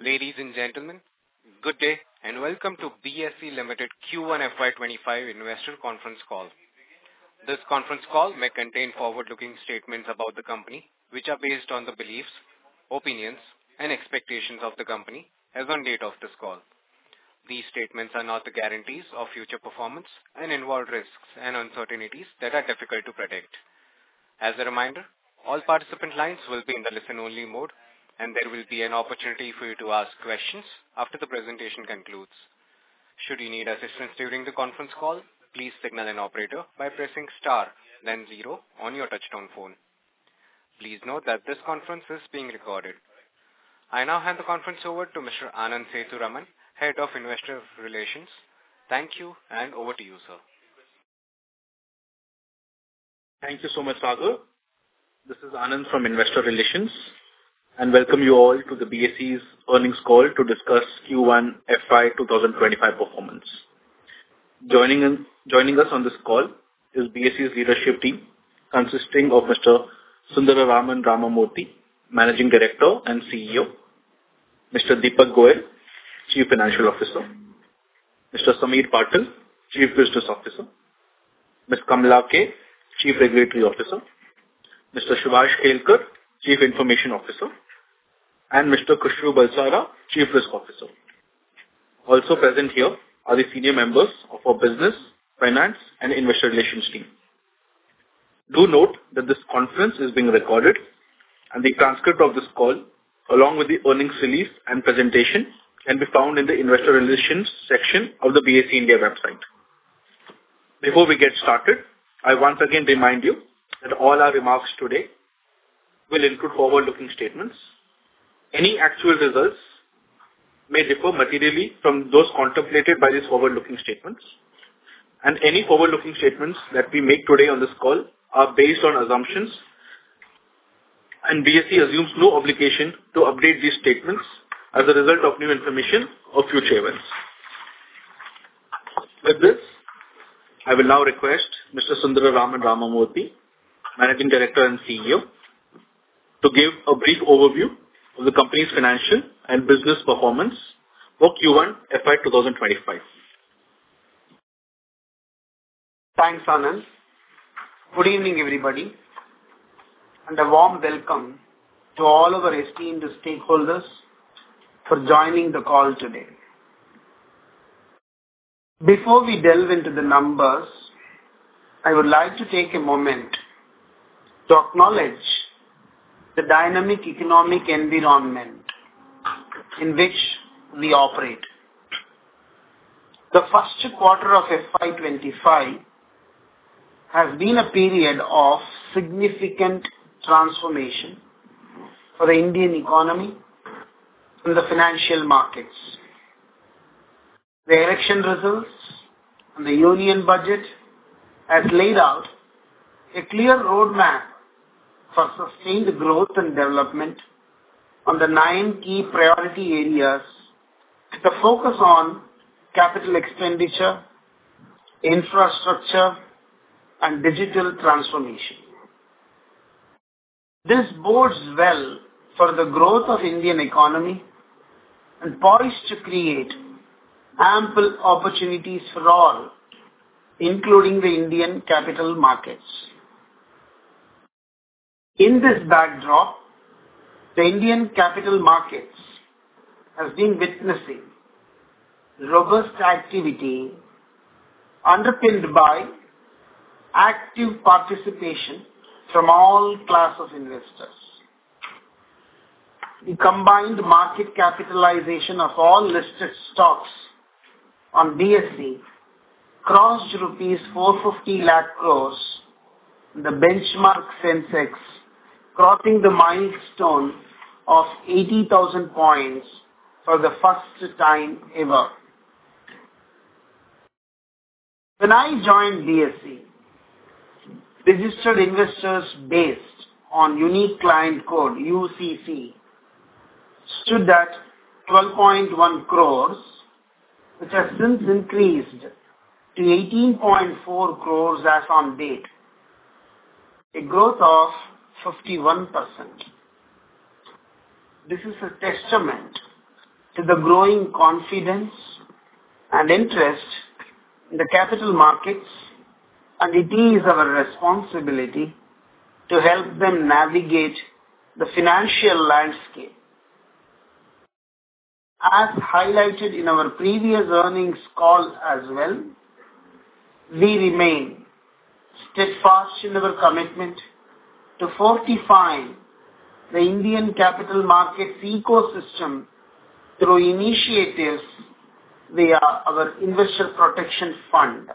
Ladies and gentlemen, good day and welcome to BSE Limited Q1 FY25 Investor Conference Call. This conference call may contain forward-looking statements about the company, which are based on the beliefs, opinions, and expectations of the company as on date of this call. These statements are not the guarantees of future performance and involve risks and uncertainties that are difficult to predict. As a reminder, all participant lines will be in the listen-only mode, and there will be an opportunity for you to ask questions after the presentation concludes. Should you need assistance during the conference call, please signal an operator by pressing star, then 0 on your touchtone phone. Please note that this conference is being recorded. I now hand the conference over to Mr. Anand Sethuraman, Head of Investor Relations. Thank you, and over to you, sir. Thank you so much, Sagar. This is Anand from Investor Relations, and welcome you all to the BSE's earnings call to discuss Q1 FY 2025 performance. Joining us on this call is BSE's leadership team, consisting of Mr. Sundararaman Ramamurthy, Managing Director and CEO, Mr. Deepak Goyal, Chief Financial Officer, Mr. Samir Patil, Chief Business Officer, Ms. Kamala K, Chief Regulatory Officer, Mr. Subhash Kelkar, Chief Information Officer, and Mr. Khushru Bulsara, Chief Risk Officer. Also present here are the senior members of our business, finance, and investor relations team. Do note that this conference is being recorded, and the transcript of this call, along with the earnings release and presentation, can be found in the investor relations section of the BSE India website. Before we get started, I once again remind you that all our remarks today will include forward-looking statements. Any actual results may differ materially from those contemplated by these forward-looking statements, and any forward-looking statements that we make today on this call are based on assumptions, and BSE assumes no obligation to update these statements as a result of new information or future events. With this, I will now request Mr. Sundararaman Ramamurthy, Managing Director and CEO, to give a brief overview of the company's financial and business performance for Q1 FY 2025. Thanks, Anand. Good evening, everybody, and a warm welcome to all of our esteemed stakeholders for joining the call today. Before we delve into the numbers, I would like to take a moment to acknowledge the dynamic economic environment in which we operate. The first quarter of FY25 has been a period of significant transformation for the Indian economy and the financial markets. The election results and the union budget has laid out a clear roadmap for sustained growth and development on the 9 key priority areas with a focus on capital expenditure, infrastructure, and digital transformation. This bodes well for the growth of Indian economy and poised to create ample opportunities for all, including the Indian capital markets. In this backdrop, the Indian capital markets has been witnessing robust activity underpinned by active participation from all class of investors. The combined market capitalization of all listed stocks on BSE crossed rupees 450 lakh crores, the benchmark Sensex crossing the milestone of 80,000 points for the first time ever. When I joined BSE, registered investors based on unique client code UCC stood at 12.1 crores, which has since increased to 18.4 crores as on date, a growth of 51%. This is a testament to the growing confidence and interest in the capital markets, and it is our responsibility to help them navigate the financial landscape. As highlighted in our previous earnings call as well, we remain steadfast in our commitment to fortifying the Indian capital markets ecosystem through initiatives via our Investor Protection Fund.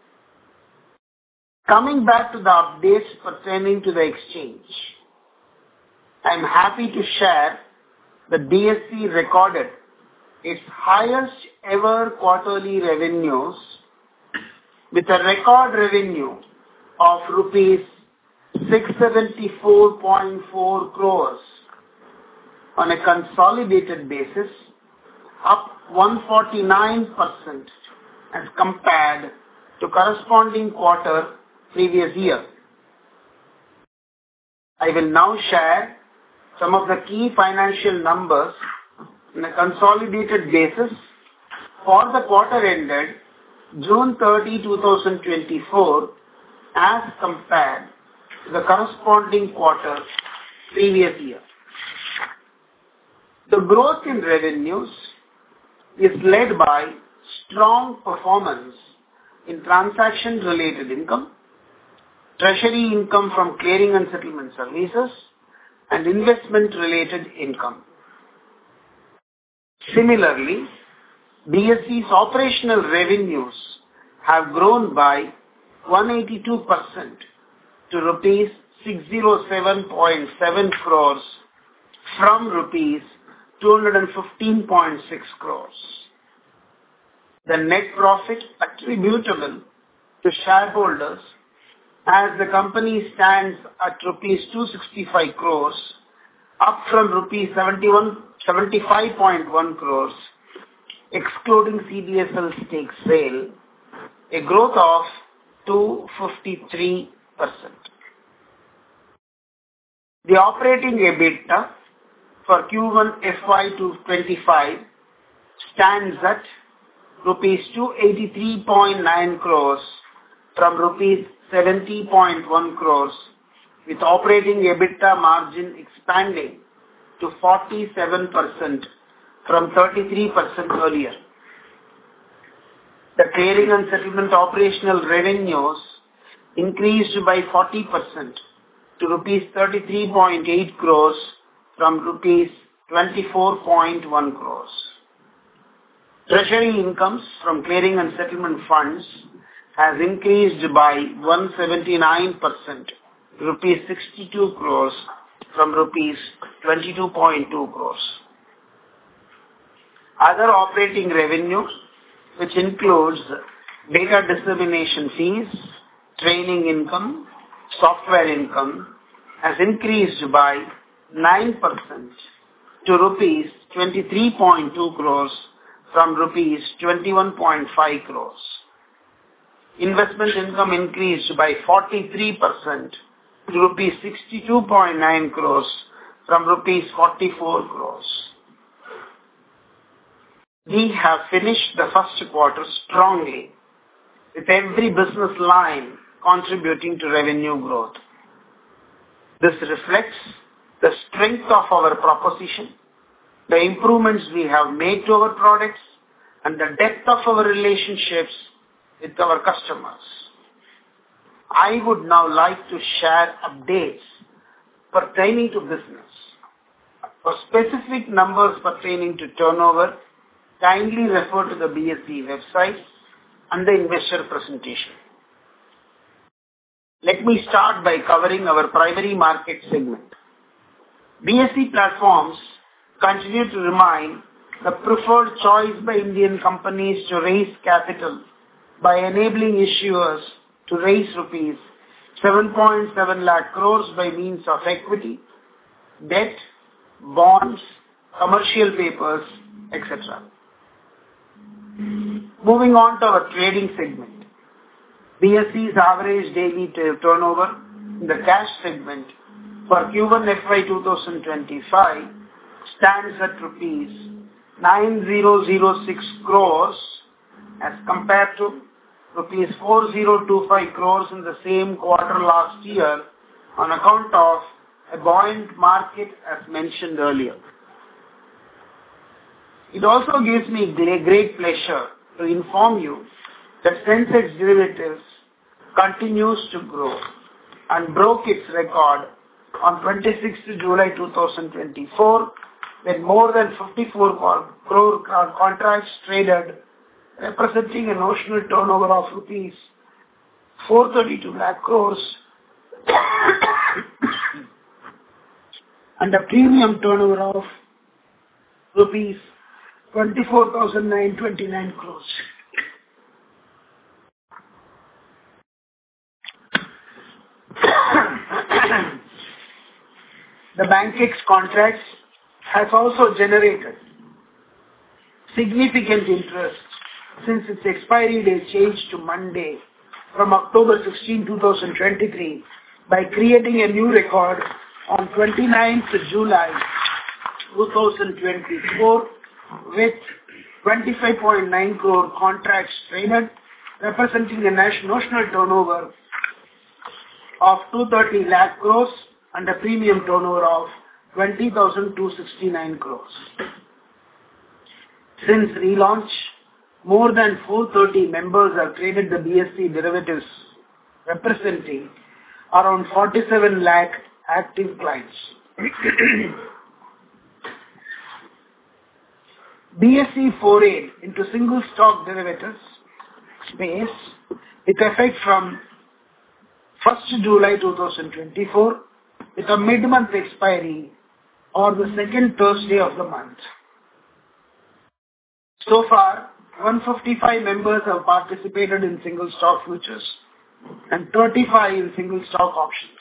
Coming back to the updates pertaining to the exchange, I am happy to share that BSE recorded its highest ever quarterly revenues with a record revenue of rupees 674.4 crores on a consolidated basis, up 149% as compared to corresponding quarter previous year. I will now share some of the key financial numbers on a consolidated basis for the quarter ended June 30, 2024 as compared to the corresponding quarter previous year. The growth in revenues is led by strong performance in transaction-related income, treasury income from clearing and settlement services, and investment-related income. Similarly, BSE's operational revenues have grown by 182% to rupees 607.7 crores from rupees 215.6 crores. The net profit attributable to shareholders as the company stands at rupees 265 crores, up from rupees 75.1 crores, excluding CDSL stake sale, a growth of 253%. The operating EBITDA for Q1 FY25 stands at rupees 283.9 crores from rupees 70.1 crores, with operating EBITDA margin expanding to 47% from 33% earlier. The clearing and settlement operational revenues increased by 40% to rupees 33.8 crores from rupees 24.1 crores. Treasury incomes from clearing and settlement funds has increased by 179% to rupees 62 crores from rupees 22.2 crores. Other operating revenues, which includes data dissemination fees, training income, software income, has increased by 9% to rupees 23.2 crores from rupees 21.5 crores. Investment income increased by 43% to rupees 62.9 crores from rupees 44 crores. We have finished the first quarter strongly, with every business line contributing to revenue growth. This reflects the strength of our proposition, the improvements we have made to our products, and the depth of our relationships with our customers. I would now like to share updates pertaining to business. For specific numbers pertaining to turnover, kindly refer to the BSE website and the investor presentation. Let me start by covering our primary market segment. BSE platforms continue to remain the preferred choice by Indian companies to raise capital by enabling issuers to raise rupees 7.7 lakh crores by means of equity, debt, bonds, commercial papers, etc. Moving on to our trading segment. BSE's average daily turnover in the cash segment for Q1 FY 2025 stands at rupees 9006 crores as compared to rupees 4025 crores in the same quarter last year on account of a buoyant market as mentioned earlier. It also gives me great pleasure to inform you that Sensex Derivatives continues to grow and broke its record on 26th July 2024 when more than 54 crore contracts traded, representing a notional turnover of rupees 432 lakh crores and a premium turnover of rupees 24,929 crores. The BankX contracts has also generated significant interest since its expiry date changed to Monday from October 16, 2023 by creating a new record on 29th July 2024 with 25.9 crore contracts traded, representing a notional turnover of 230 lakh crores and a premium turnover of 20,269 crores. Since relaunch, more than 430 members have traded the BSE derivatives, representing around 47 lakh active clients. BSE forayed into single stock derivatives space with effect from 1st July 2024 with a mid-month expiry or the second Thursday of the month. So far, 155 members have participated in single stock futures and 35 in single stock options.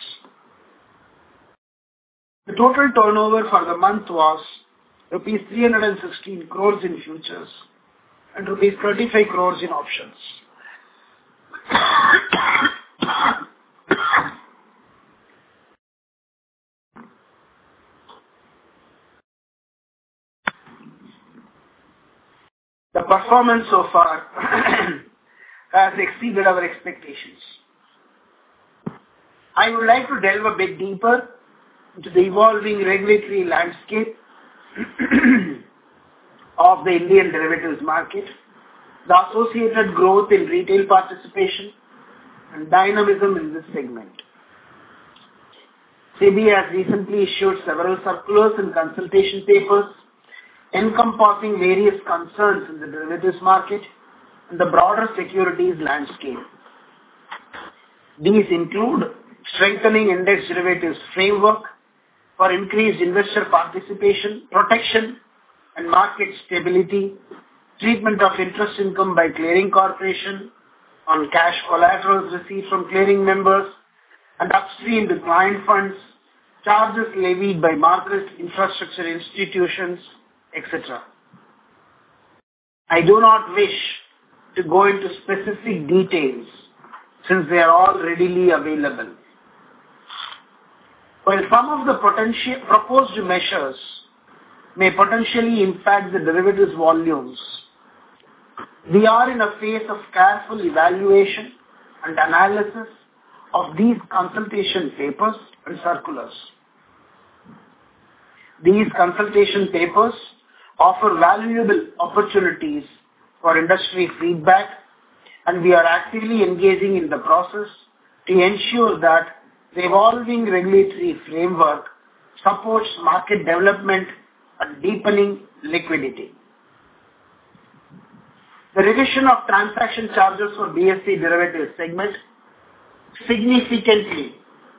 The total turnover for the month was rupees 316 crores in futures and rupees 35 crores in options. The performance so far has exceeded our expectations. I would like to delve a bit deeper into the evolving regulatory landscape of the Indian derivatives market, the associated growth in retail participation, and dynamism in this segment. SEBI has recently issued several circulars and consultation papers encompassing various concerns in the derivatives market and the broader securities landscape. These include strengthening index derivatives framework for increased investor participation, protection, and market stability, treatment of interest income by clearing corporation on cash collaterals received from clearing members, and upstream to client funds, charges levied by market infrastructure institutions, etc. I do not wish to go into specific details since they are all readily available. While some of the proposed measures may potentially impact the derivatives volumes, we are in a phase of careful evaluation and analysis of these consultation papers and circulars. These consultation papers offer valuable opportunities for industry feedback, and we are actively engaging in the process to ensure that the evolving regulatory framework supports market development and deepening liquidity. The revision of transaction charges for BSE derivatives segment significantly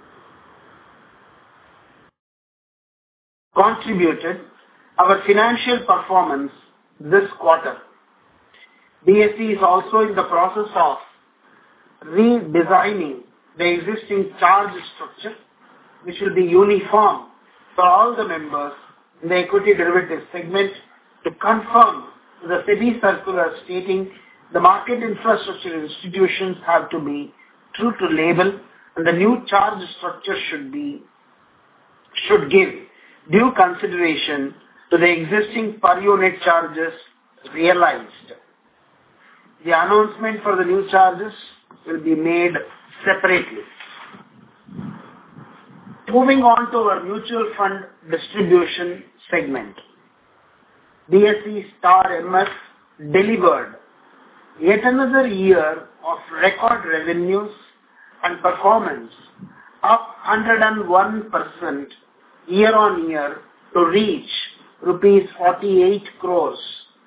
contributed our financial performance this quarter. BSE is also in the process of redesigning the existing charge structure, which will be uniform for all the members in the equity derivatives segment to conform to the SEBI circular stating the market infrastructure institutions have to be true to label, and the new charge structure should give due consideration to the existing per unit charges realized. The announcement for the new charges will be made separately. Moving on to our mutual fund distribution segment. BSE Star MF delivered yet another year of record revenues and performance, up 101% year-on-year to reach rupees 48 crores.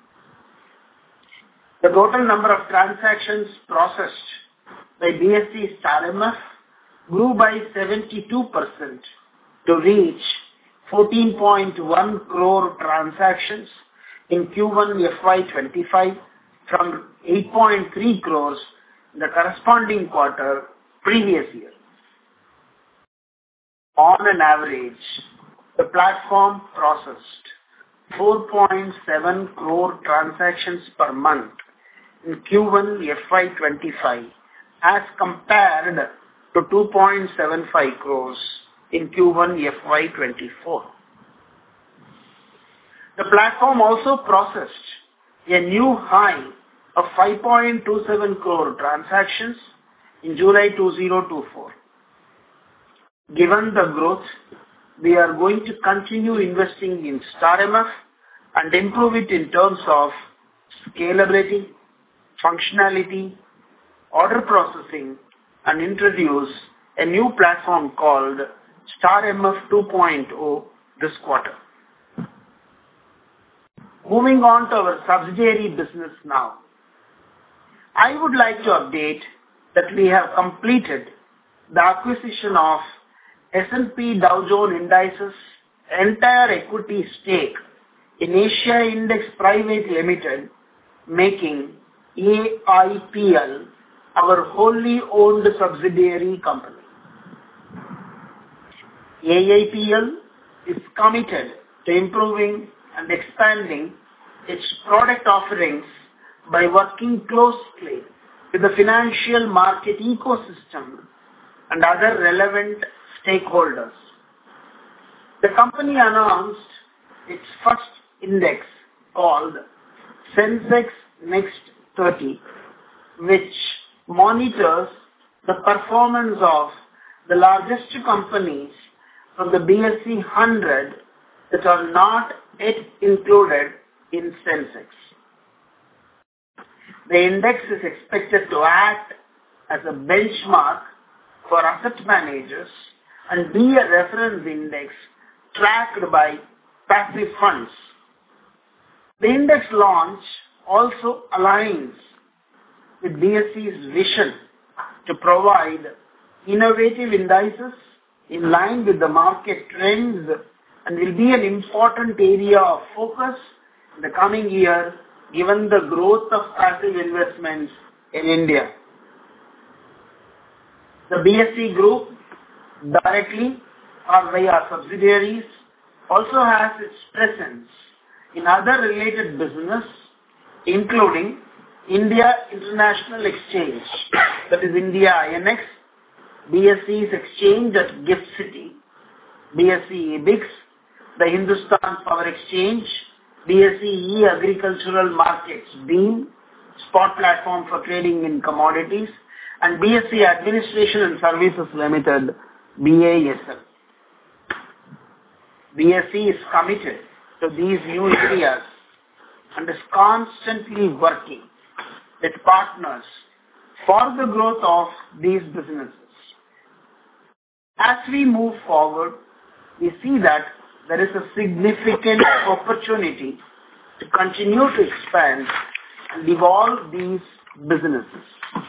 The total number of transactions processed by BSE Star MF grew by 72% to reach 14.1 crore transactions in Q1 FY25 from 8.3 crores in the corresponding quarter previous year. On an average, the platform processed 4.7 crore transactions per month in Q1 FY25 as compared to 2.75 crores in Q1 FY24. The platform also processed a new high of 5.27 crore transactions in July 2024. Given the growth, we are going to continue investing in Star MF and improve it in terms of scalability, functionality, order processing, and introduce a new platform called Star MF 2.0 this quarter. Moving on to our subsidiary business now. I would like to update that we have completed the acquisition of S&P Dow Jones Indices entire equity stake in Asia Index Private Limited, making AIPL our wholly owned subsidiary company. AIPL is committed to improving and expanding its product offerings by working closely with the financial market ecosystem and other relevant stakeholders. The company announced its first index called Sensex Next 30, which monitors the performance of the largest companies from the BSE 100 that are not yet included in Sensex. The index is expected to act as a benchmark for asset managers and be a reference index tracked by passive funds. The index launch also aligns with BSE's vision to provide innovative indices in line with the market trends and will be an important area of focus in the coming year given the growth of passive investments in India. The BSE Group, directly or via subsidiaries, also has its presence in other related business, including India International Exchange, that is India INX, BSE's exchange at GIFT City, BSE EBIX, the Hindustan Power Exchange, BSE E-Agricultural Markets BEAM, spot platform for trading in commodities, and BSE Administration and Services Limited, BASL. BSE is committed to these new areas and is constantly working with partners for the growth of these businesses. As we move forward, we see that there is a significant opportunity to continue to expand and evolve these businesses.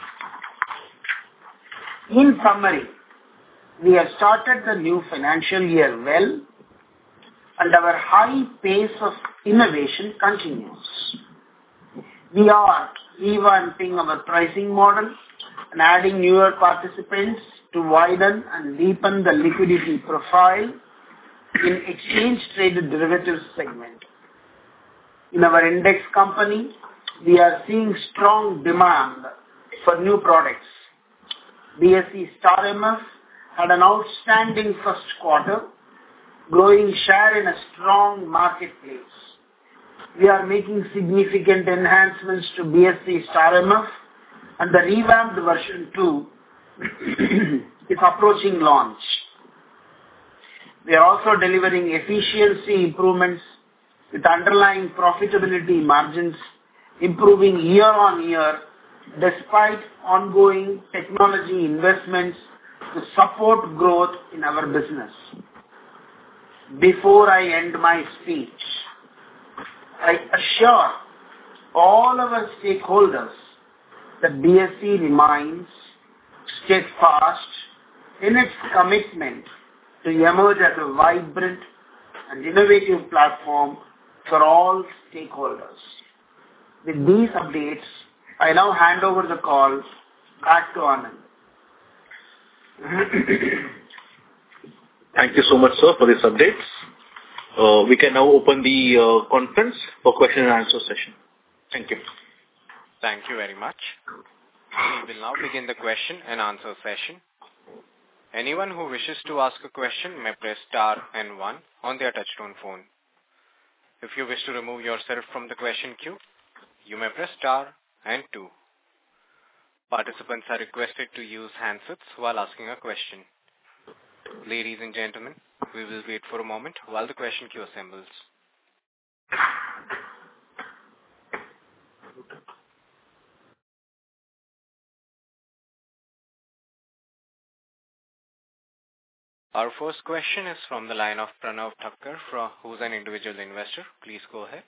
In summary, we have started the new financial year well, and our high pace of innovation continues. We are revamping our pricing model and adding newer participants to widen and deepen the liquidity profile in exchange-traded derivatives segment. In our index company, we are seeing strong demand for new products. BSE Star MF had an outstanding first quarter. growing share in a strong marketplace. We are making significant enhancements to BSE Star MF, and the revamped version 2 is approaching launch. We are also delivering efficiency improvements with underlying profitability margins improving year on year despite ongoing technology investments to support growth in our business. Before I end my speech, I assure all our stakeholders that BSE remains steadfast in its commitment to emerge as a vibrant and innovative platform for all stakeholders. With these updates, I now hand over the call back to Anand. Thank you so much, sir, for these updates. We can now open the conference for question and answer session. Thank you. Thank you very much. We will now begin the question and answer session. Anyone who wishes to ask a question may press star and 1 on their touchtone phone. If you wish to remove yourself from the question queue, you may press star and 2. Participants are requested to use handsets while asking a question. Ladies and gentlemen, we will wait for a moment while the question queue assembles. Our first question is from the line of Pranav Thakkar, who's an individual investor. Please go ahead.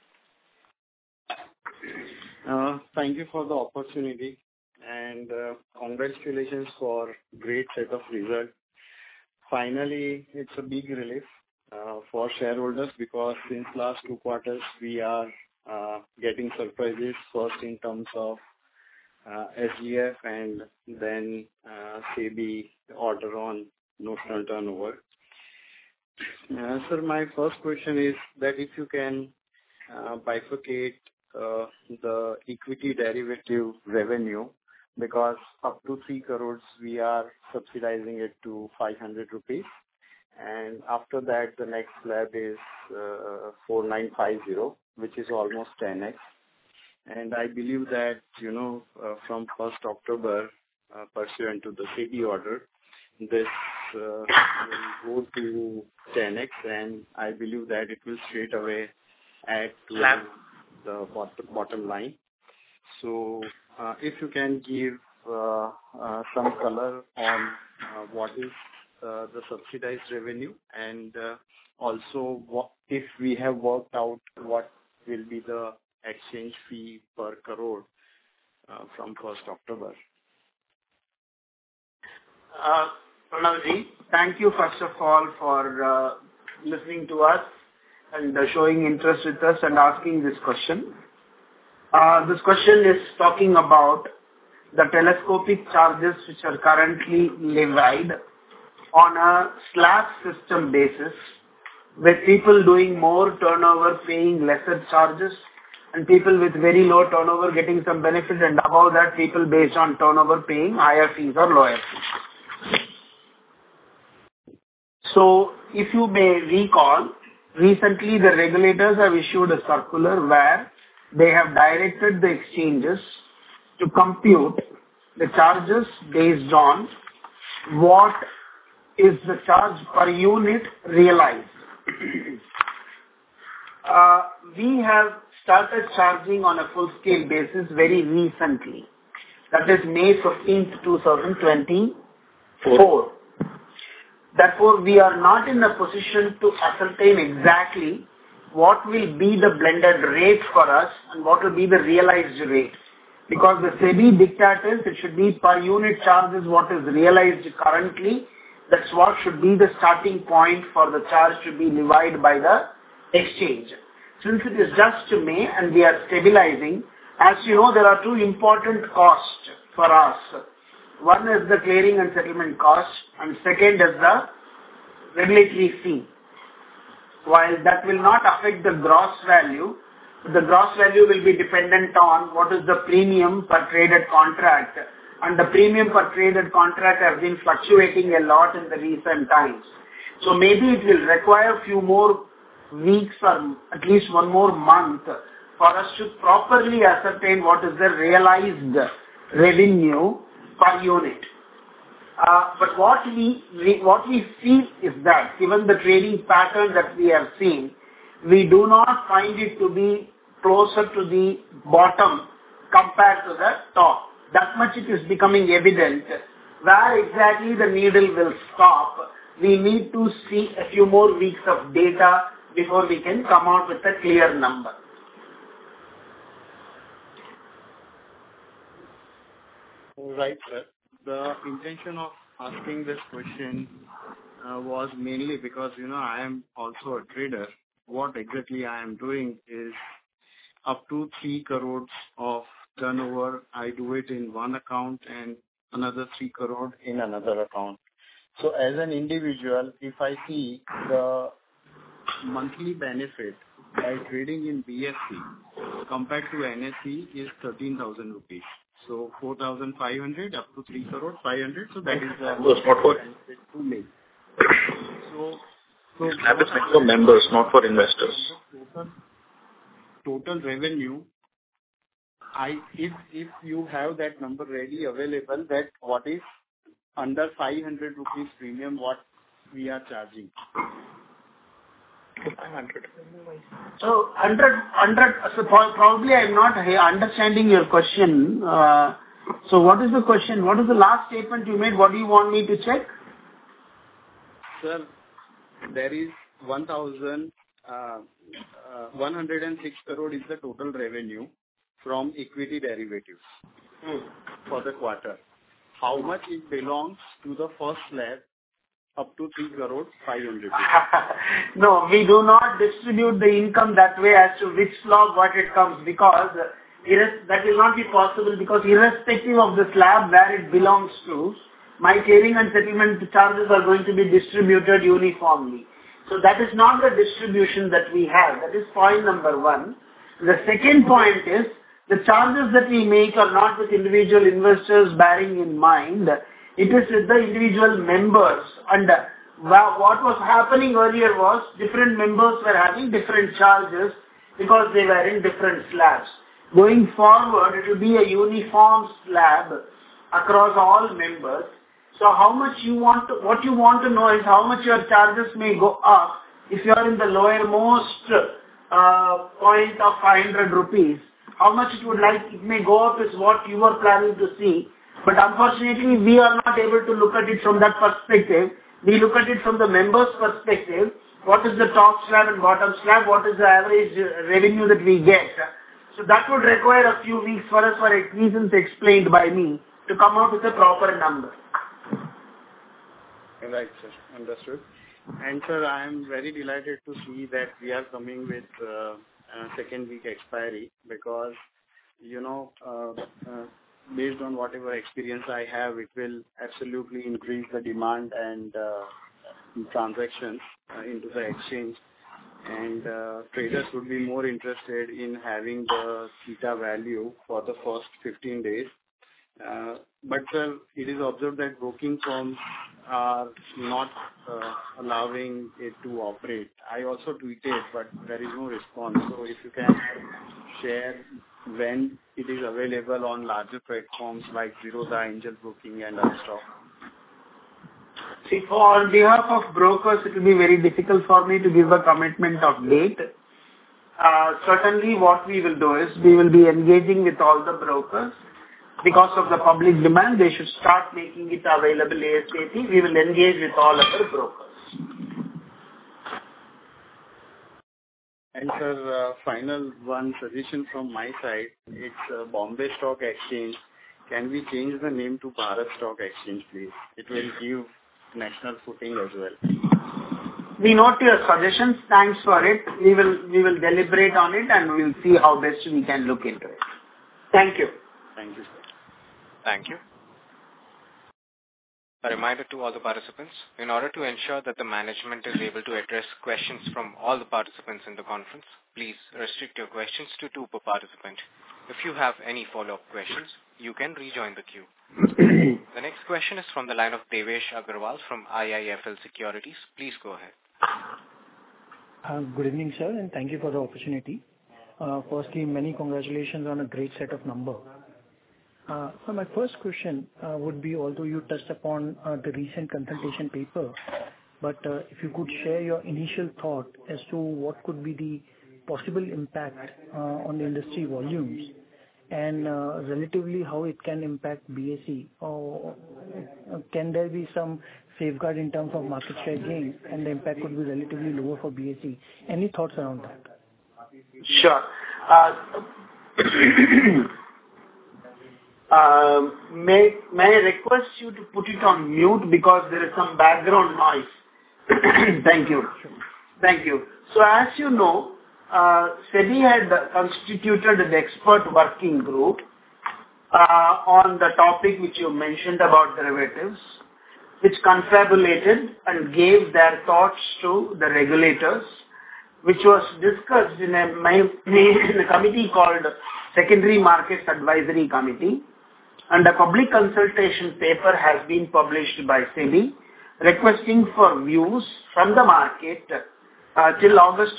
Thank you for the opportunity and congratulations for great set of results. Finally, it's a big relief for shareholders because since last 2 quarters we are getting surprises, first in terms of SGF and then SEBI order on notional turnover. Sir, my first question is that if you can bifurcate the equity derivative revenue, because up to 3 crores we are subsidizing it to 500 rupees, and after that the next slab is 4950, which is almost 10x. And I believe that from 1st October, pursuant to the SEBI order, this will go to 10x, and I believe that it will straight away add to the bottom line. So if you can give some color on what is the subsidized revenue, and also if we have worked out what will be the exchange fee per crore from 1st October. Pranavji, thank you first of all for listening to us and showing interest with us and asking this question. This question is talking about the telescopic charges which are currently levied on a slab system basis, with people doing more turnover paying lesser charges and people with very low turnover getting some benefit, and above that people based on turnover paying higher fees or lower fees. So if you may recall, recently the regulators have issued a circular where they have directed the exchanges to compute the charges based on what is the charge per unit realized. We have started charging on a full-scale basis very recently. That is May 15th, 2024. Therefore, we are not in a position to ascertain exactly what will be the blended rate for us and what will be the realized rate. Because the SEBI diktat is it should be per unit charges what is realized currently. That's what should be the starting point for the charge to be levied by the exchange. Since it is just May and we are stabilizing, as you know, there are 2 important costs for us. One is the clearing and settlement cost, and second is the regulatory fee. While that will not affect the gross value, the gross value will be dependent on what is the premium per traded contract. And the premium per traded contract has been fluctuating a lot in the recent times. So maybe it will require a few more weeks or at least one more month for us to properly ascertain what is the realized revenue per unit. But what we feel is that given the trading pattern that we have seen, we do not find it to be closer to the bottom compared to the top. That much it is becoming evident. Where exactly the needle will stop, we need to see a few more weeks of data before we can come out with a clear number. Right, sir. The intention of asking this question was mainly because, I am also a trader. What exactly I am doing is up to 3 crores of turnover, I do it in one account and another 3 crore in another account. So as an individual, if I see the monthly benefit by trading in BSE compared to NSE is 13,000 rupees. So 4,500 up to 3 crore 500. So that is the benefit to me. So that is meant for members, not for investors. Total revenue. If you have that number ready available, that what is under 500 rupees premium, what we are charging. 500. So, so probably I'm not understanding your question. So what is the question? What is the last statement you made? What do you want me to check? Sir, there is 106 crore is the total revenue from equity derivatives for the quarter. How much it belongs to the first slab up to 3 crore 500? No, we do not distribute the income that way as to which slab what it comes, because that will not be possible, because irrespective of the slab where it belongs to, my clearing and settlement charges are going to be distributed uniformly. So that is not the distribution that we have. That is point number one. The second point is, the charges that we make are not with individual investors bearing in mind. It is with the individual members. And what was happening earlier was different members were having different charges because they were in different slabs. Going forward, it will be a uniform slab across all members. So what you want to know is how much your charges may go up if you are in the lowermost point of 500 rupees. How much it may go up is what you are planning to see. But unfortunately, we are not able to look at it from that perspective. We look at it from the members' perspective. What is the top slab and bottom slab? What is the average revenue that we get? So that would require a few weeks for us, for reasons explained by me, to come out with a proper number. Right, sir. Understood. And sir, I am very delighted to see that we are coming with second week expiry, because, based on whatever experience I have, it will absolutely increase the demand and transactions into the exchange. And traders would be more interested in having the theta value for the first 15 days. But sir, it is observed that broking firms are not allowing it to operate. I also tweeted, but there is no response. So if you can share when it is available on larger platforms like Zerodha, Angel Broking and other stuff. See, on behalf of brokers, it will be very difficult for me to give a commitment of date. Certainly what we will do is, we will be engaging with all the brokers. Because of the public demand, they should start making it available ASAP. We will engage with all other brokers. And sir, final one suggestion from my side. It's Bombay Stock Exchange. Can we change the name to Bharat Stock Exchange, please? It will give national footing as well. We note your suggestions. Thanks for it. We will deliberate on it and we will see how best we can look into it. Thank you. Thank you, sir. Thank you. A reminder to all the participants, in order to ensure that the management is able to address questions from all the participants in the conference, please restrict your questions to 2 per participant. If you have any follow-up questions, you can rejoin the queue. The next question is from the line of Devesh Agarwal from IIFL Securities. Please go ahead. Good evening, sir, and thank you for the opportunity. Firstly, many congratulations on a great set of numbers. So my first question would be, although you touched upon the recent consultation paper, but if you could share your initial thought as to what could be the possible impact on the industry volumes and relatively how it can impact BSE, or can there be some safeguard in terms of market share gains and the impact could be relatively lower for BSE? Any thoughts around that? Sure. May I request you to put it on mute because there is some background noise. Thank you. Thank you. So as you know, SEBI had constituted an expert working group on the topic which you mentioned about derivatives, which confabulated and gave their thoughts to the regulators, which was discussed in a committee called Secondary Markets Advisory Committee, and a public consultation paper has been published by SEBI requesting for views from the market till August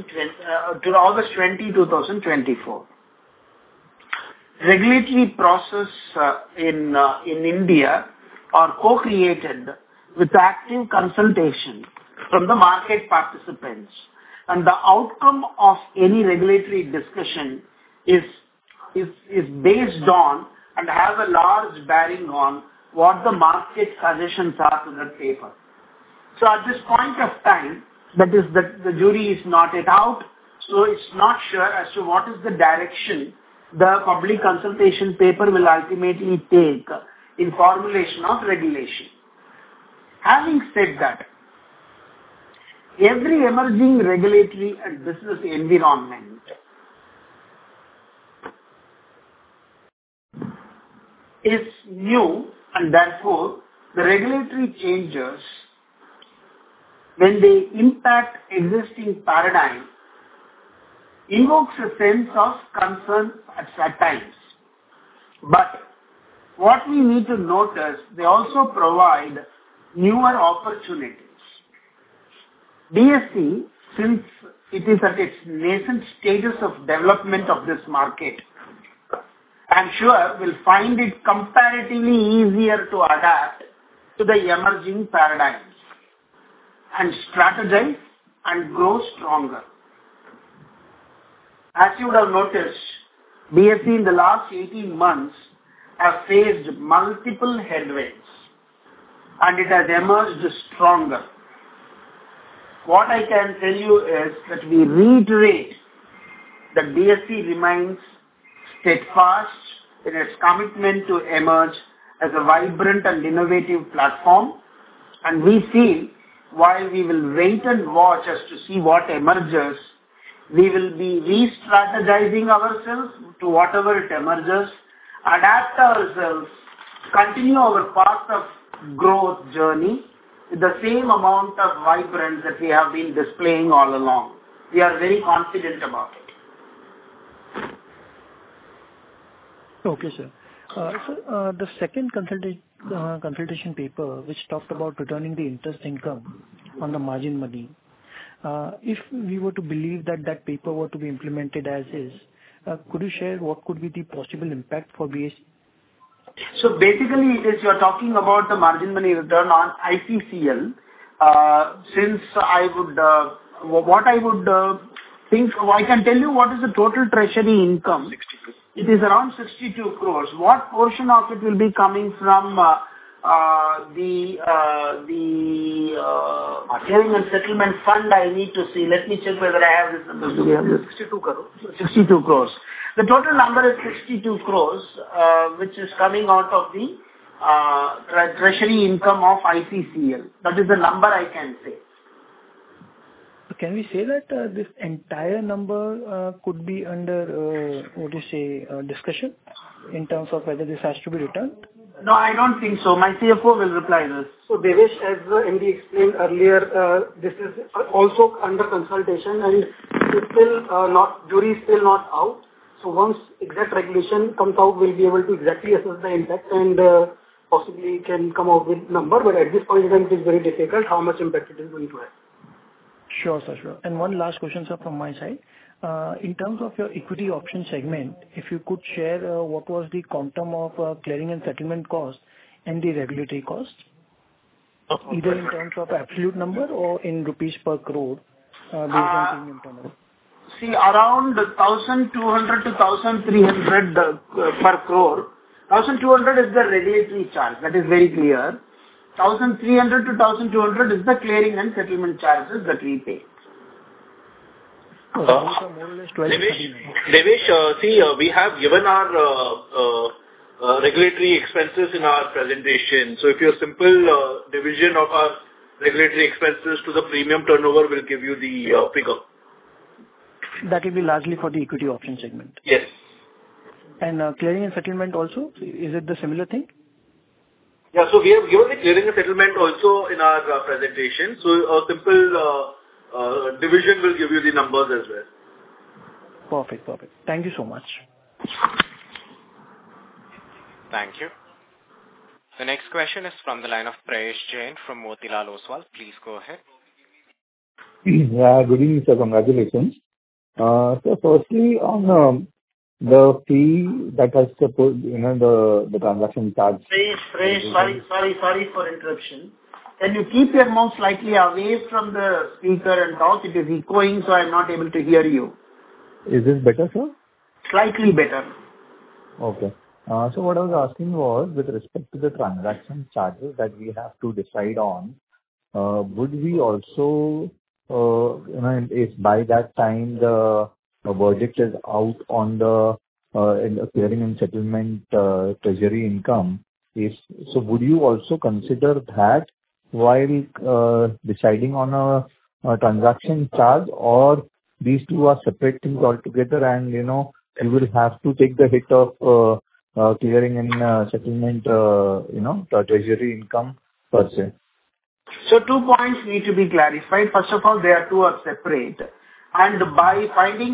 20, 2024. Regulatory process in India are co-created with active consultation from the market participants, and the outcome of any regulatory discussion is based on and has a large bearing on what the market suggestions are to the paper. So at this point of time, that is that the jury is not yet out, so it's not sure as to what is the direction the public consultation paper will ultimately take in formulation of regulation. Having said that, every emerging regulatory and business environment is new, and therefore the regulatory changes, when they impact existing paradigm, invokes a sense of concern at times. But what we need to notice, they also provide newer opportunities. BSE, since it is at its nascent stages of development of this market, I'm sure will find it comparatively easier to adapt to the emerging paradigms and strategize and grow stronger. As you would have noticed, BSE in the last 18 months have faced multiple headwinds, and it has emerged stronger. What I can tell you is that we reiterate that BSE remains steadfast in its commitment to emerge as a vibrant and innovative platform, and we feel while we will wait and watch as to see what emerges, we will be re-strategizing ourselves to whatever it emerges, adapt ourselves, continue our path of growth journey with the same amount of vibrance that we have been displaying all along. We are very confident about it. Okay, sir. So the second consultation paper, which talked about returning the interest income on the margin money, if we were to believe that that paper were to be implemented as is, could you share what could be the possible impact for BSE? So basically, it is you are talking about the margin money return on ICCL. Since I would, what I would think, I can tell you what is the total treasury income. 62. It is around 62 crores. What portion of it will be coming from the clearing and settlement fund? I need to see. Let me check whether I have this number. Do we have this? 62 crores. 62 crores. The total number is 62 crores, which is coming out of the treasury income of ICCL. That is the number I can say. can we say that this entire number could be under, discussion in terms of whether this has to be returned? No, I don't think so. My CFO will reply this. So Devesh, as the MD explained earlier, this is also under consultation and it's still jury is still not out. So once exact regulation comes out, we'll be able to exactly assess the impact and possibly can come out with number. But at this point in time, it is very difficult how much impact it is going to have. Sure, sir, sure. And one last question, sir, from my side. In terms of your equity option segment, if you could share what was the quantum of clearing and settlement cost and the regulatory cost, either in terms of absolute number or in rupees per crore based on premium turnover. See, around 1,200 to 1,300 per crore. 1,200 is the regulatory charge. That is very clear. 1,300 to 1,200 is the clearing and settlement charges that we pay. Devesh, we have given our regulatory expenses in our presentation. So if your simple division of our regulatory expenses to the premium turnover will give you the figure. That will be largely for the equity option segment. Yes. And clearing and settlement also, is it the similar thing? Yeah, so we have given the clearing and settlement also in our presentation. So a simple division will give you the numbers as well. Perfect. Thank you so much. Thank you. The next question is from the line of Prayesh Jain from Motilal Oswal. Please go ahead. Yeah, good evening, sir. Congratulations. So firstly, on the fee that has supposed, the transaction charge. Prayesh, sorry for interruption. Can you keep your mouth slightly away from the speaker and talk? It is echoing, so I'm not able to hear you. Is this better, sir? Slightly better. Okay. So what I was asking was, with respect to the transaction charges that we have to decide on, would we also, if by that time the verdict is out on the clearing and settlement treasury income, so would you also consider that while deciding on a transaction charge, or these two are separate things altogether and, you will have to take the hit of clearing and settlement, treasury income per se? So 2 points need to be clarified. First of all, they are two are separate. And by finding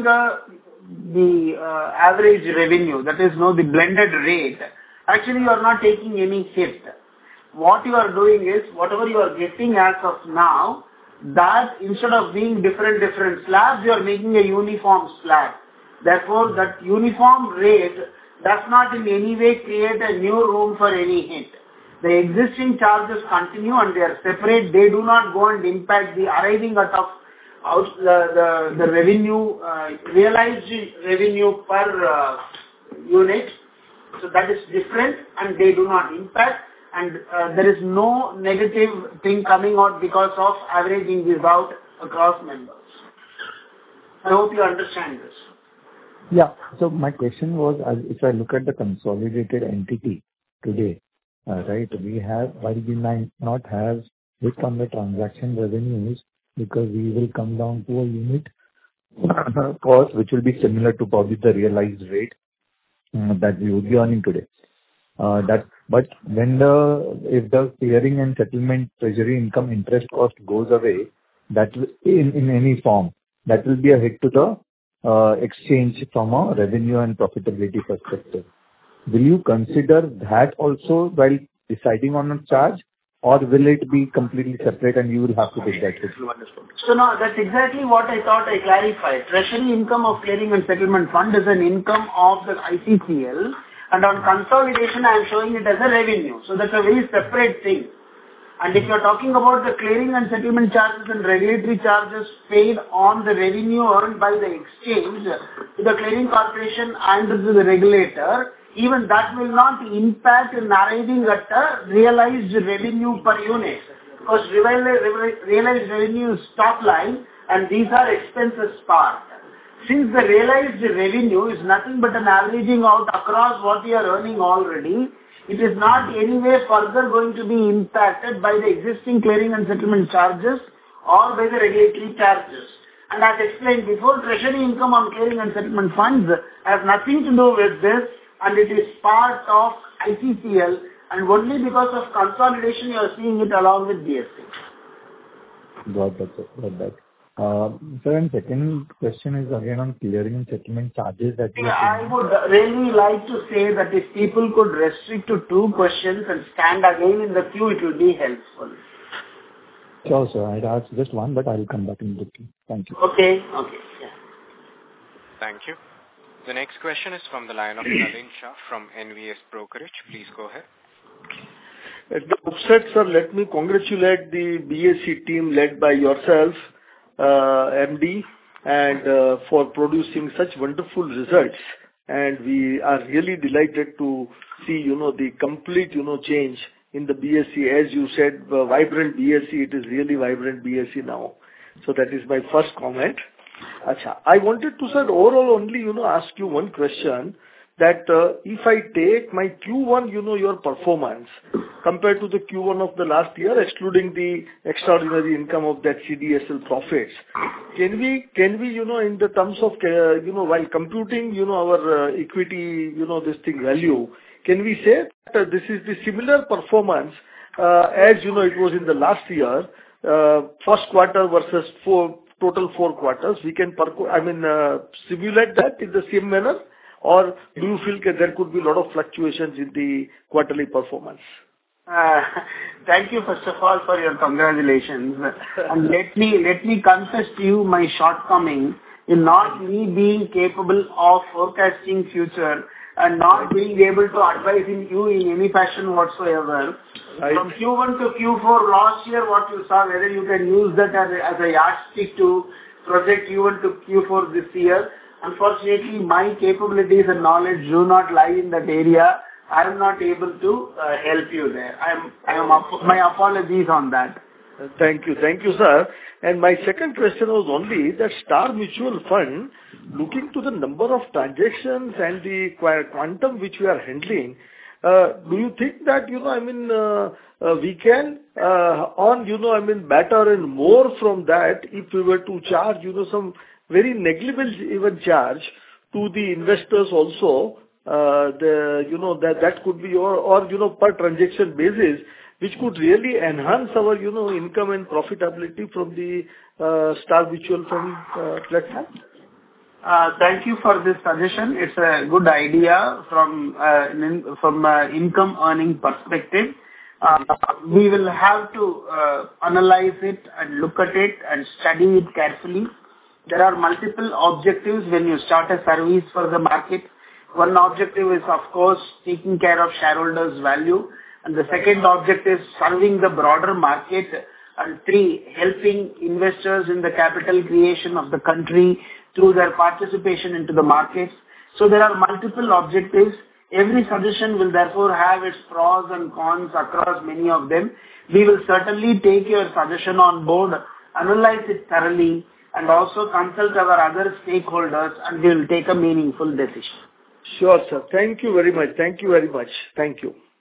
the average revenue, that is, the blended rate, actually you are not taking any hit. What you are doing is, whatever you are getting as of now, that instead of being different slabs, you are making a uniform slab. Therefore, that uniform rate does not in any way create a new room for any hit. The existing charges continue and they are separate. They do not go and impact the arriving out the revenue, realized revenue per unit. So that is different and they do not impact. And there is no negative thing coming out because of averaging this out across members. I hope you understand this. Yeah. So my question was, if I look at the consolidated entity today, right, while we might not have hit on the transaction revenues because we will come down to a unit cost which will be similar to probably the realized rate that we would be earning today. But when if the clearing and settlement treasury income interest cost goes away, that will, in any form, that will be a hit to the exchange from a revenue and profitability perspective. Will you consider that also while deciding on a charge, or will it be completely separate and you will have to take that hit? So no, that's exactly what I thought I clarified. Treasury income of clearing and settlement fund is an income of the ICCL, and on consolidation I am showing it as a revenue. So that's a very separate thing. And if you are talking about the clearing and settlement charges and regulatory charges paid on the revenue earned by the exchange to the clearing corporation and to the regulator, even that will not impact in arriving at a realized revenue per unit. Because realized revenue is top line and these are expenses part. Since the realized revenue is nothing but an averaging out across what we are earning already, it is not anyway further going to be impacted by the existing clearing and settlement charges or by the regulatory charges. And as explained before, treasury income on clearing and settlement funds has nothing to do with this, and it is part of ICCL, and only because of consolidation you are seeing it along with BSE. Got that, sir. Got that. Sir, and second question is again on clearing and settlement charges that you I would really like to say that if people could restrict to 2 questions and stand again in the queue, it will be helpful. Sure, sir. I'd ask just one, but I'll come back in the queue. Thank you. Okay. Yeah. Thank you. The next question is from the line of Nalin Shah from NVS Brokerage. Please go ahead. At the outset, sir, let me congratulate the BSE team led by yourself, MD, and for producing such wonderful results. And we are really delighted to see, the complete, change in the BSE. As you said, vibrant BSE, it is really vibrant BSE now. So that is my first comment. Achha. I wanted to, sir, overall only, ask you one question, that if I take my Q1, your performance compared to the Q1 of the last year, excluding the extraordinary income of that CDSL profits, can we, in the terms of, while computing, our equity, this thing value, can we say that this is the similar performance as, it was in the last year, first quarter versus total 4 quarters? We can, simulate that in the same manner? Or do you feel that there could be a lot of fluctuations in the quarterly performance? Thank you, first of all, for your congratulations. And let me confess to you my shortcoming in not me being capable of forecasting future and not being able to advise you in any fashion whatsoever. Right. From Q1 to Q4 last year, what you saw, whether you can use that as a yardstick to project Q1 to Q4 this year. Unfortunately, my capabilities and knowledge do not lie in that area. I am not able to help you there. My apologies on that. Thank you, sir. And my second question was only that Star Mutual Fund, looking to the number of transactions and the quantum which we are handling, do you think that, we can earn, better and more from that if we were to charge, some very negligible even charge to the investors also, that could be or per transaction basis, which could really enhance our, income and profitability from the Star Mutual Fund platform? Thank you for this suggestion. It's a good idea from income earning perspective. We will have to analyze it and look at it and study it carefully. There are multiple objectives when you start a service for the market. One objective is, of course, taking care of shareholders' value. And the second objective is serving the broader market. And 3, helping investors in the capital creation of the country through their participation into the markets. So there are multiple objectives. Every suggestion will therefore have its pros and cons across many of them. We will certainly take your suggestion on board, analyze it thoroughly, and also consult our other stakeholders, and we will take a meaningful decision. Sure, sir. Thank you very much. Thank you. Thank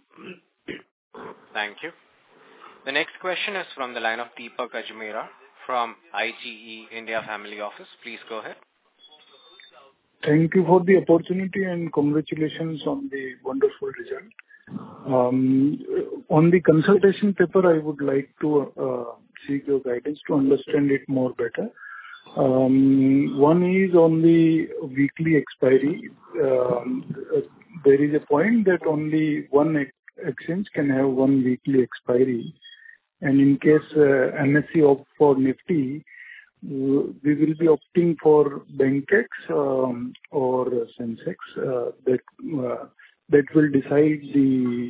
you. The next question is from the line of Deepak Ajmera from IGE India Family Office. Please go ahead. Thank you for the opportunity and congratulations on the wonderful result. On the consultation paper, I would like to seek your guidance to understand it more better. One is on the weekly expiry. There is a point that only one exchange can have one weekly expiry. And in case NSE opt for Nifty, we will be opting for Bankex or Sensex that will decide the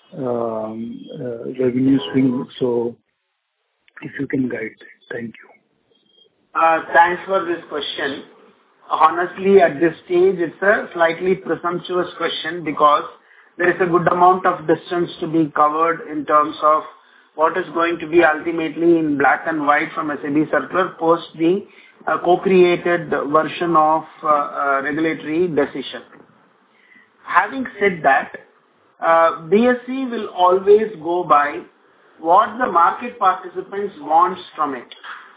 revenue swing. So if you can guide, thank you. Thanks for this question. Honestly, at this stage, it's a slightly presumptuous question because there is a good amount of distance to be covered in terms of what is going to be ultimately in black and white from a SEBI circular post the co-created version of regulatory decision. Having said that, BSE will always go by what the market participants wants from it.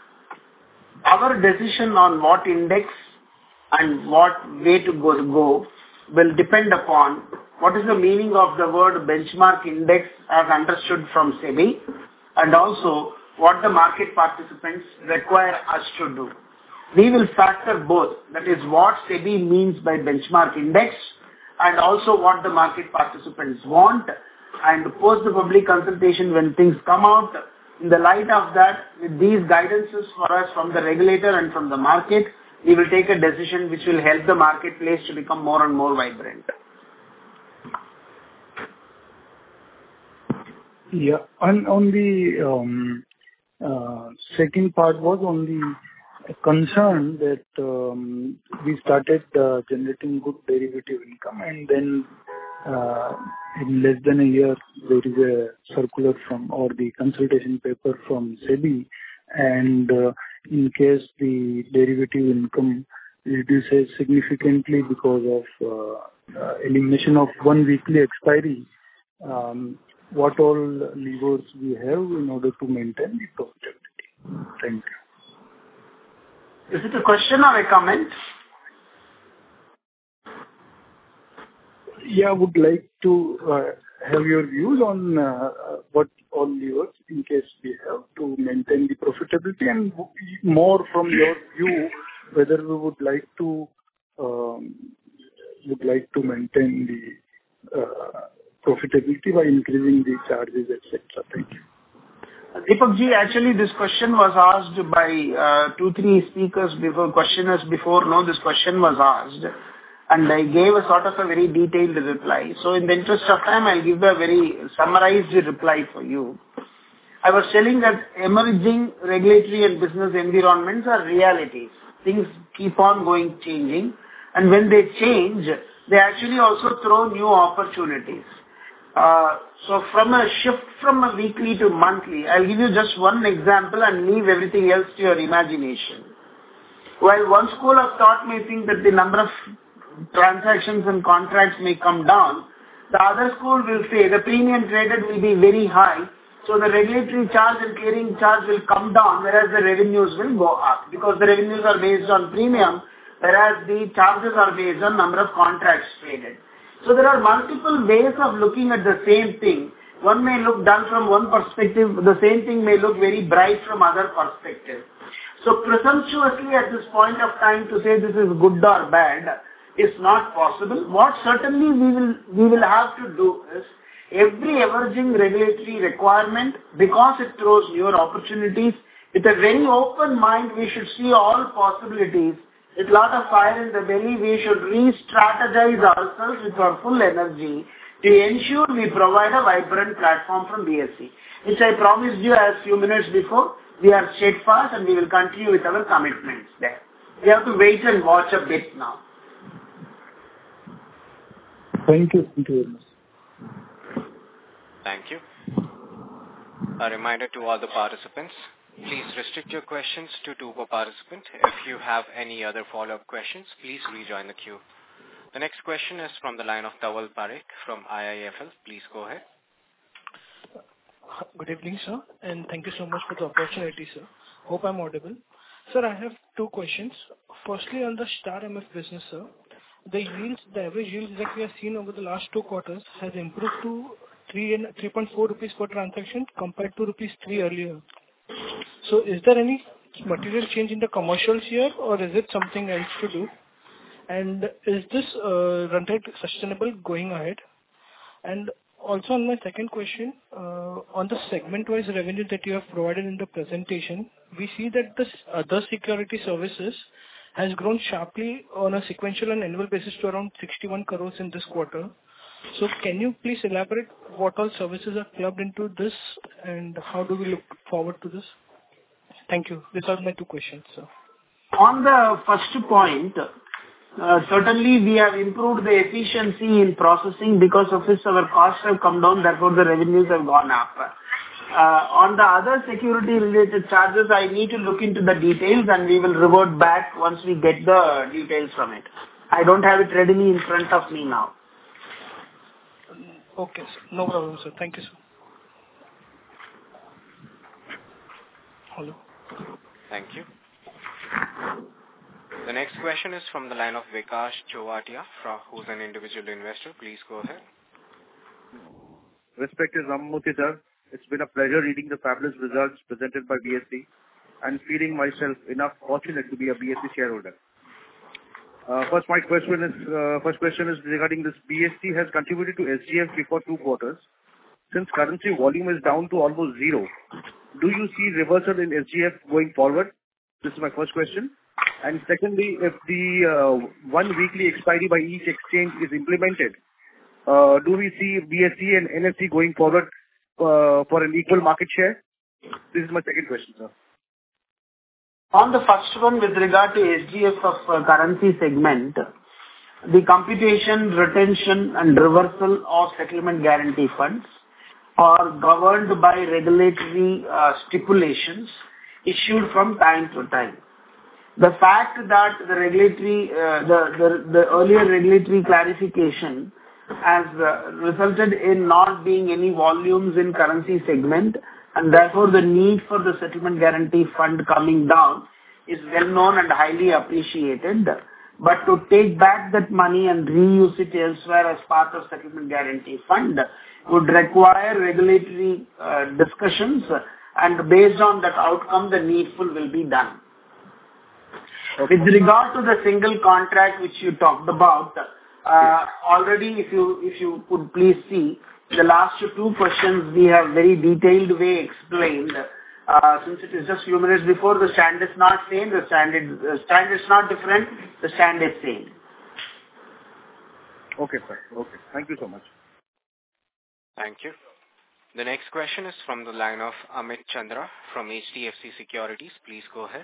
Our decision on what index and what way to go will depend upon what is the meaning of the word benchmark index as understood from SEBI, and also what the market participants require us to do. We will factor both, that is what SEBI means by benchmark index and also what the market participants want, and post the public consultation when things come out. In the light of that, with these guidances for us from the regulator and from the market, we will take a decision which will help the marketplace to become more and more vibrant. Yeah. And on the second part was on the concern that we started generating good derivative income, and then in less than a year there is a circular from or the consultation paper from SEBI, and in case the derivative income reduces significantly because of elimination of one weekly expiry, what all levers we have in order to maintain the profitability? Thank you. Is it a question or a comment? Yeah, I would like to have your views on what all levers in case we have to maintain the profitability, and more from your view whether we would like to maintain the profitability by increasing the charges, etc. Thank you. Deepak ji, actually this question was asked by 2-3 speakers before, questioners before. No, this question was asked, and I gave a sort of a very detailed reply. So in the interest of time, I'll give a very summarized reply for you. I was telling that emerging regulatory and business environments are realities. Things keep on changing, and when they change, they actually also throw new opportunities. So from a shift from a weekly to monthly, I'll give you just one example and leave everything else to your imagination. While one school of thought may think that the number of transactions and contracts may come down, the other school will say the premium traded will be very high, so the regulatory charge and clearing charge will come down, whereas the revenues will go up, because the revenues are based on premium, whereas the charges are based on number of contracts traded. So there are multiple ways of looking at the same thing. One may look dull from one perspective, the same thing may look very bright from other perspective. So presumptuously at this point of time to say this is good or bad is not possible. What certainly we will have to do is, every emerging regulatory requirement, because it throws newer opportunities, with a very open mind we should see all possibilities. With a lot of fire in the belly, we should re-strategize ourselves with our full energy to ensure we provide a vibrant platform from BSE, which I promised you as few minutes before. We are steadfast and we will continue with our commitments there. We have to wait and watch a bit now. Thank you. Thank you very much. Thank you. A reminder to all the participants, please restrict your questions to 2 per participant. If you have any other follow-up questions, please rejoin the queue. The next question is from the line of Dhaval Parekh from IIFL. Please go ahead. Good evening, sir, and thank you so much for the opportunity, sir. Hope I'm audible. Sir, I have 2 questions. Firstly, on the Star MF business, sir, the average yields that we have seen over the last 2 quarters has improved to 3.4 rupees per transaction compared to rupees 3 earlier. So is there any material change in the commercials here, or is it something else to do? And is this run rate sustainable going ahead? And also on my second question, on the segment-wise revenue that you have provided in the presentation, we see that the other security services has grown sharply on a sequential and annual basis to around 61 crores in this quarter. So can you please elaborate what all services are clubbed into this, and how do we look forward to this? Thank you. These are my 2 questions, sir. On the first point, certainly we have improved the efficiency in processing, because of which our costs have come down, therefore the revenues have gone up. On the other security related charges, I need to look into the details and we will revert back once we get the details from it. I don't have it readily in front of me now. Okay, sir. No problem, sir. Thank you, sir. Hello. Thank you. The next question is from the line of Vikas Chowatia, who's an individual investor. Please go ahead. Respected Ramamurthy sir, it's been a pleasure reading the fabulous results presented by BSE and feeling myself enough fortunate to be a BSE shareholder. First question is regarding this. BSE has contributed to SGF before 2 quarters. Since currency volume is down to almost zero, do you see reversal in SGF going forward? This is my first question. And secondly, if the one weekly expiry by each exchange is implemented, do we see BSE and NSE going forward for an equal market share? This is my second question, sir. On the first one, with regard to SGF of currency segment, the computation, retention and reversal of settlement guarantee funds are governed by regulatory stipulations issued from time to time. The fact that the regulatory, the earlier regulatory clarification has resulted in not being any volumes in currency segment, and therefore the need for the settlement guarantee fund coming down is well known and highly appreciated. But to take back that money and reuse it elsewhere as part of settlement guarantee fund would require regulatory discussions, and based on that outcome, the needful will be done. Okay. With regard to the single contract which you talked about, already if you could please see, the last 2 questions we have very detailed way explained. Since it is just few minutes before, the stand is not same, the stand is not different, the stand is same. Okay, sir. Okay. Thank you so much. Thank you. The next question is from the line of Amit Chandra from HDFC Securities. Please go ahead.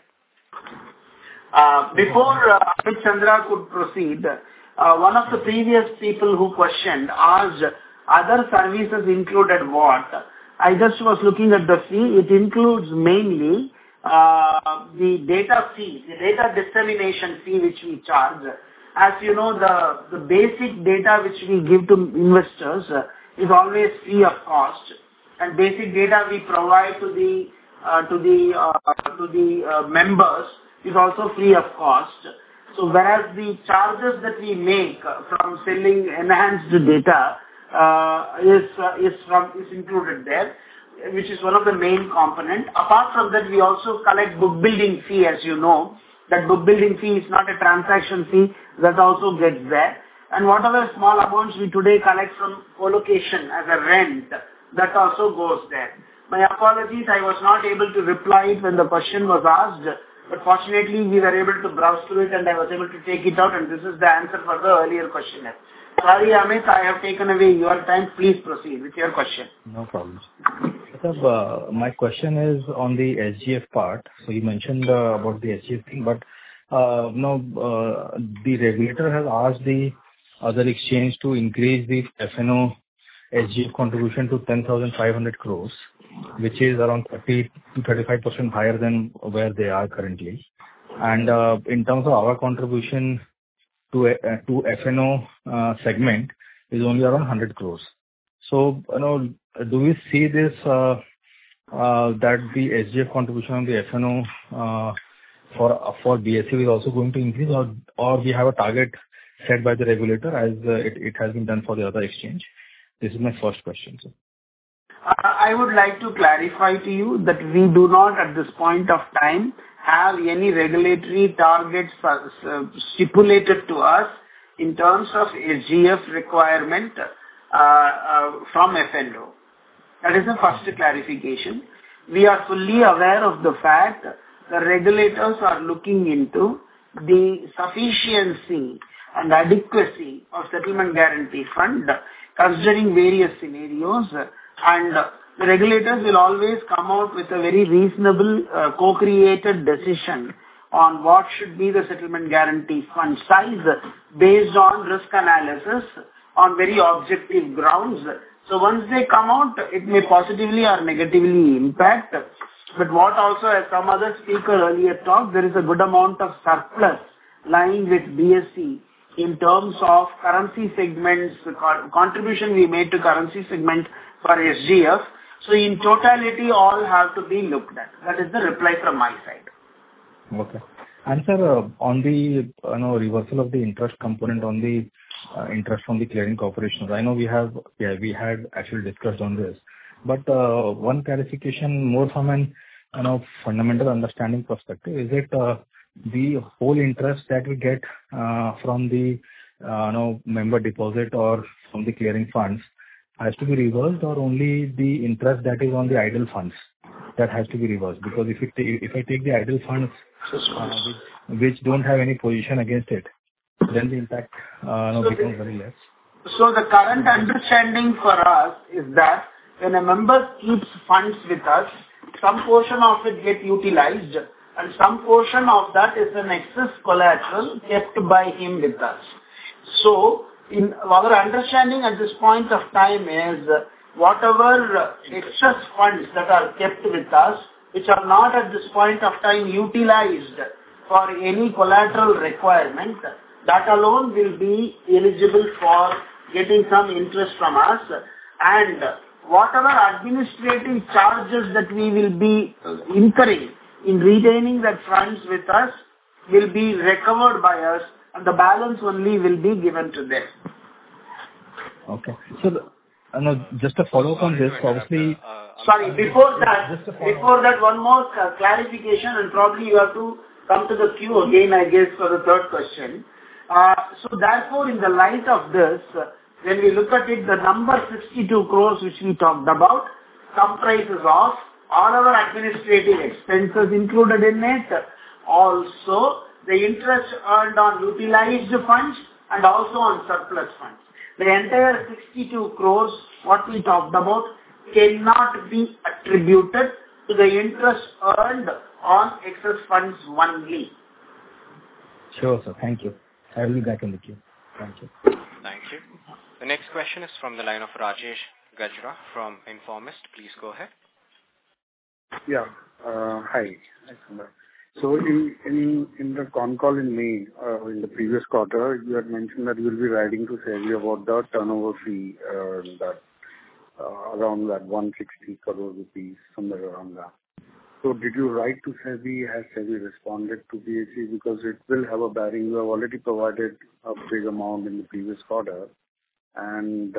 Before Amit Chandra could proceed, one of the previous people who questioned asked other services included what? I just was looking at the fee. It includes mainly the data fee, the data dissemination fee which we charge. As you know, the basic data which we give to investors is always free of cost, and basic data we provide to the members is also free of cost. So whereas the charges that we make from selling enhanced data is included there, which is one of the main component. Apart from that, we also collect book building fee, as you know. That book building fee is not a transaction fee, that also gets there. And whatever small amounts we today collect from co-location as a rent, that also goes there. My apologies, I was not able to reply it when the question was asked, but fortunately we were able to browse through it and I was able to take it out, and this is the answer for the earlier questioner. Sorry Amit, I have taken away your time. Please proceed with your question. No problem. Sir, my question is on the SGF part. So you mentioned about the SGF thing, but the regulator has asked the other exchange to increase the F&O SGF contribution to 10,500 crores, which is around 30 to 35% higher than where they are currently. And in terms of our contribution to F&O segment is only around 100 crores. So, do we see this that the SGF contribution on the F&O for BSE is also going to increase, or we have a target set by the regulator as it has been done for the other exchange? This is my first question, sir. I would like to clarify to you that we do not at this point of time have any regulatory targets stipulated to us in terms of SGF requirement from F&O. That is the first clarification. We are fully aware of the fact the regulators are looking into the sufficiency and adequacy of settlement guarantee fund, considering various scenarios, and the regulators will always come out with a very reasonable co-created decision on what should be the settlement guarantee fund size based on risk analysis on very objective grounds. So once they come out, it may positively or negatively impact. But what also, as some other speaker earlier talked, there is a good amount of surplus lying with BSE in terms of currency segments, contribution we made to currency segment for SGF. So in totality, all have to be looked at. That is the reply from my side. Okay. And sir, on the reversal of the interest component on the interest from the clearing corporations, I know we had actually discussed on this, but one clarification more from an fundamental understanding perspective, is it the whole interest that we get from the member deposit or from the clearing funds has to be reversed, or only the interest that is on the idle funds that has to be reversed? Because if I take the idle funds which don't have any position against it, then the impact becomes very less. So the current understanding for us is that when a member keeps funds with us, some portion of it get utilized and some portion of that is an excess collateral kept by him with us. So in our understanding at this point of time is whatever excess funds that are kept with us, which are not at this point of time utilized for any collateral requirement, that alone will be eligible for getting some interest from us, and whatever administrative charges that we will be incurring in retaining that funds with us will be recovered by us, and the balance only will be given to them. Okay. So, just a follow-up on this, obviously... Sorry, before that, one more clarification, and probably you have to come to the queue again, I guess, for the third question. So therefore, in the light of this, when we look at it, the number 62 crores which we talked about comprises of all our administrative expenses included in it, also the interest earned on utilized funds and also on surplus funds. The entire 62 crores, what we talked about, cannot be attributed to the interest earned on excess funds only. Sure, sir. Thank you. I will be back in the queue. Thank you. Thank you. The next question is from the line of Rajesh Gajra from Informist. Please go ahead. Yeah. Hi. So in the con call in May, in the previous quarter, you had mentioned that you will be writing to SEBI about the turnover fee, that around that 160 crore rupees, somewhere around that. So did you write to SEBI? Has SEBI responded to BSE? Because it will have a bearing. You have already provided a big amount in the previous quarter, and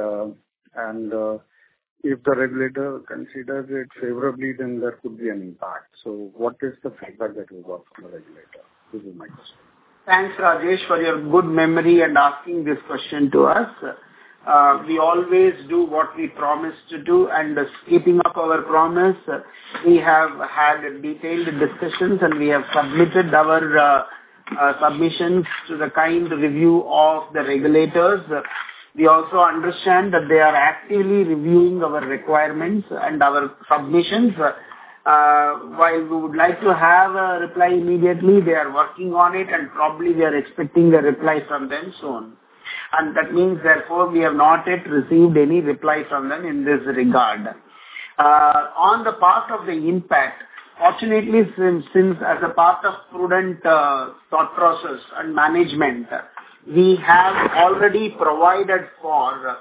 if the regulator considers it favorably, then there could be an impact. So what is the feedback that you got from the regulator? This is my question. Thanks, Rajesh, for your good memory and asking this question to us. We always do what we promise to do, and keeping up our promise, we have had detailed discussions and we have submitted our submissions to the kind review of the regulators. We also understand that they are actively reviewing our requirements and our submissions. While we would like to have a reply immediately, they are working on it and probably we are expecting a reply from them soon. And that means, therefore, we have not yet received any reply from them in this regard. On the part of the impact, fortunately, since as a part of prudent thought process and management, we have already provided for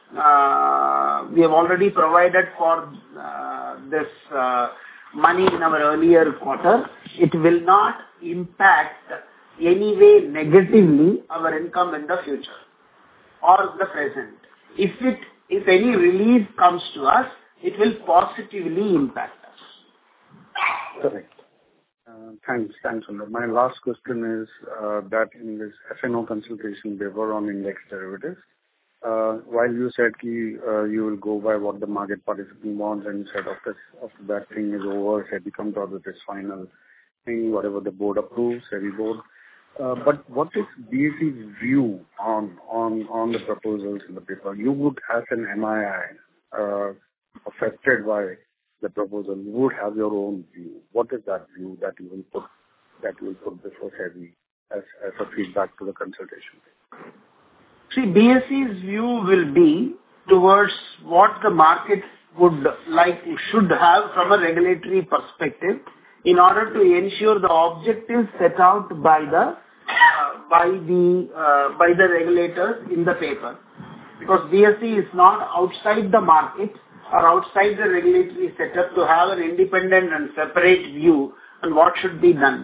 this money in our earlier quarter. It will not impact anyway negatively our income in the future or the present. If any relief comes to us, it will positively impact us. Correct. Thanks, Sundar. My last question is that in this FNO consultation paper on index derivatives, while you said you will go by what the market participant wants, and you said after that thing is over, SEBI comes out with this final thing, whatever the board approves, SEBI board. But what is BSE's view on the proposals in the paper? You would, as an MII affected by the proposal, you would have your own view. What is that view that you will put before SEBI as a feedback to the consultation? See, BSE's view will be towards what the market should have from a regulatory perspective in order to ensure the objectives set out by the regulators in the paper. Because BSE is not outside the market or outside the regulatory setup to have an independent and separate view on what should be done.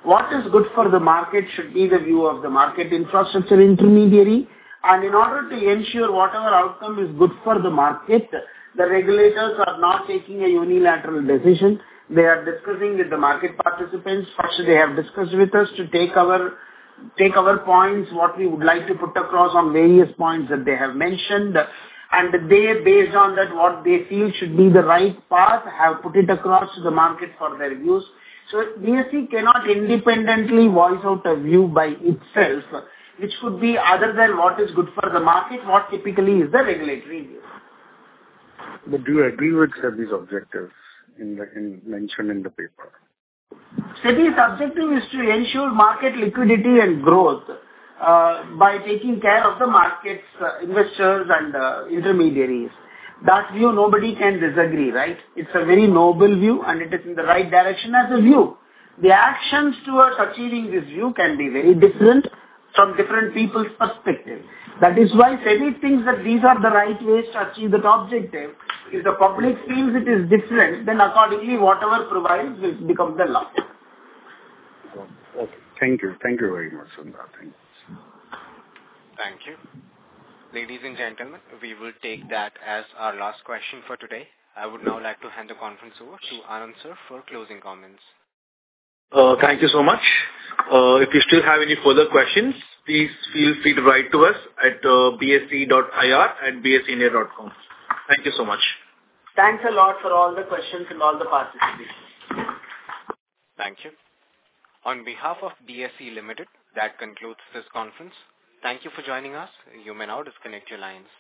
what is good for the market should be the view of the market infrastructure intermediary. And in order to ensure whatever outcome is good for the market, the regulators are not taking a unilateral decision. They are discussing with the market participants. First, they have discussed with us to take our points, what we would like to put across on various points that they have mentioned. And they, based on that, what they feel should be the right path, have put it across to the market for their views. So BSE cannot independently voice out a view by itself, which could be other than what is good for the market, what typically is the regulatory view. But do you agree with SEBI's objectives mentioned in the paper? SEBI's objective is to ensure market liquidity and growth by taking care of the markets, investors and intermediaries. That view nobody can disagree, right? It's a very noble view and it is in the right direction as a view. The actions towards achieving this view can be very different from different people's perspective. That is why SEBI thinks that these are the right ways to achieve that objective. If the public feels it is different, then accordingly whatever provides will become the law. Okay. Thank you. Thank you very much, Sundar. Thank you. Thank you. Ladies and gentlemen, we will take that as our last question for today. I would now like to hand the conference over to Anand sir for closing comments. Thank you so much. If you still have any further questions, please feel free to write to us at bse.ir@bseindia.com. Thank you so much. Thanks a lot for all the questions and all the participation. Thank you. On behalf of BSE Limited, that concludes this conference. Thank you for joining us. You may now disconnect your lines.